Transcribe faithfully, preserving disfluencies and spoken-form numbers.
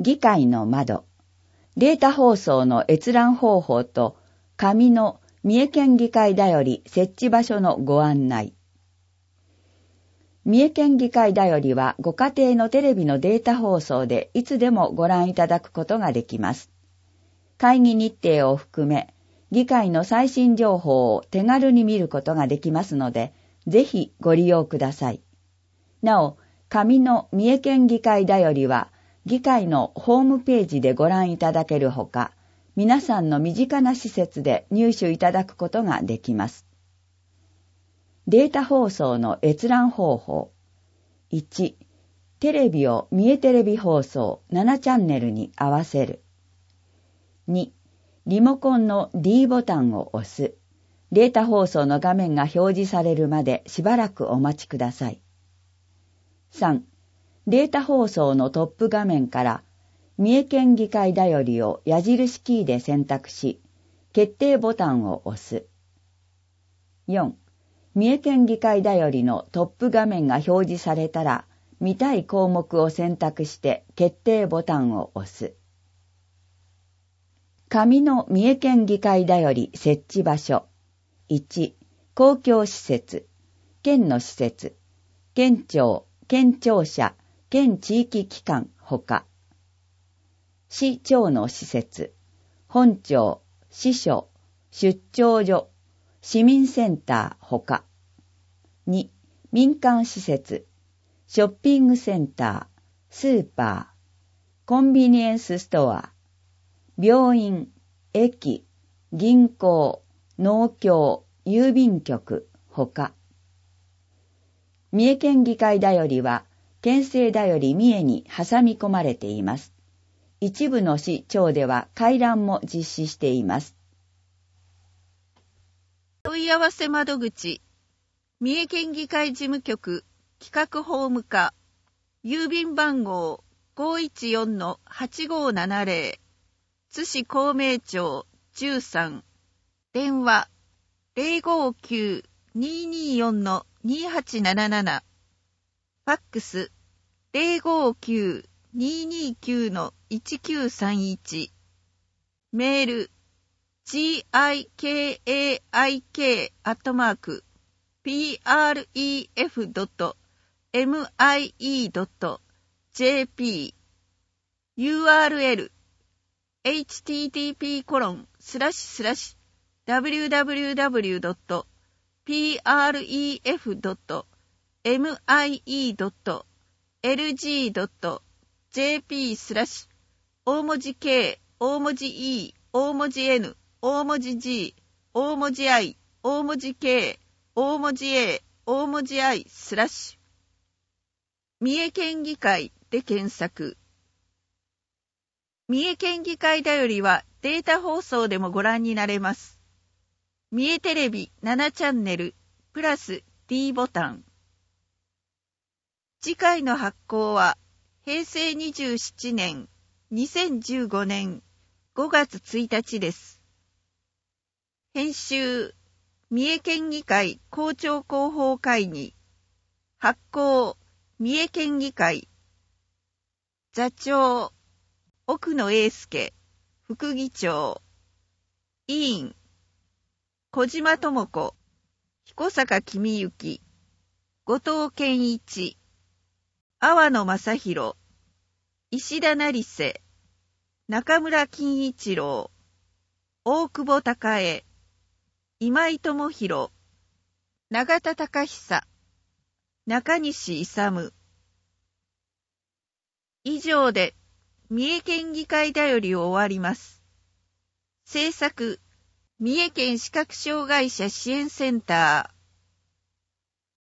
議会の窓、データ放送の閲覧方法と紙の三重県議会だより設置場所のご案内。三重県議会だよりはご家庭のテレビのデータ放送でいつでもご覧いただくことができます。会議日程を含め、議会の最新情報を手軽に見ることができますので、ぜひご利用ください。なお、紙の三重県議会だよりは、議会のホームページでご覧いただけるほか、皆さんの身近な施設で入手いただくことができます。データ放送の閲覧方法。いち、テレビを三重テレビ放送ななチャンネルに合わせる。に、リモコンの D ボタンを押す。データ放送の画面が表示されるまでしばらくお待ちください。さん、データ放送のトップ画面から三重県議会だよりを矢印キーで選択し、決定ボタンを押す。よん、三重県議会だよりのトップ画面が表示されたら、見たい項目を選択して決定ボタンを押す。紙の三重県議会だより設置場所。いち、公共施設、県の施設、県庁、県庁舎、県地域機関ほか。市庁の施設、本庁、支所、出張所、市民センターほか。に、民間施設、ショッピングセンター、スーパー、コンビニエンスストア、病院、駅、銀行、農協、郵便局ほか。三重県議会だよりは、県政だより三重に挟み込まれています。一部の市町では回覧も実施しています。 問い合わせ窓口、三重県議会事務局企画法務課、郵便番号 ごいちよんのはちごーななぜろ、津市公明町じゅうさん、電話 ゼロごきゅうにーにーよんのにーはちなななな、ファックス ゼロごきゅうにーにーきゅうのいちきゅうさんいち、メール ジーアイケーエーアイケー アットマーク ピーアールイーエフ ドット エムアイイー ドット ジェーピー ユーアールエル エイチティーティーピー コロン スラッシュスラッシュ ダブリューダブリューダブリュー ドット ピーアールイーエフ ドット エムアイイー ドット エルジー ドット ジェーピー スラッシュ大文字 K 大文字 E 大文字 N 大文字 G 大文字 I 大文字 K 大文字 A 大文字 I スラッシュ三重県議会で検索。三重県議会だよりはデータ放送でもご覧になれます。三重テレビななチャンネルプラス D ボタン。次回の発行はへいせいにじゅうななねんにせんじゅうごねんごがつついたちです。編集三重県議会公聴広報会議。発行三重県議会。座長奥野英介副議長。委員小島智子彦坂公之後藤健一阿波野正弘石田成瀬中村金一郎大久保孝恵今井智弘永田隆久中西勇。以上で三重県議会だよりを終わります。制作三重県視覚障害者支援センター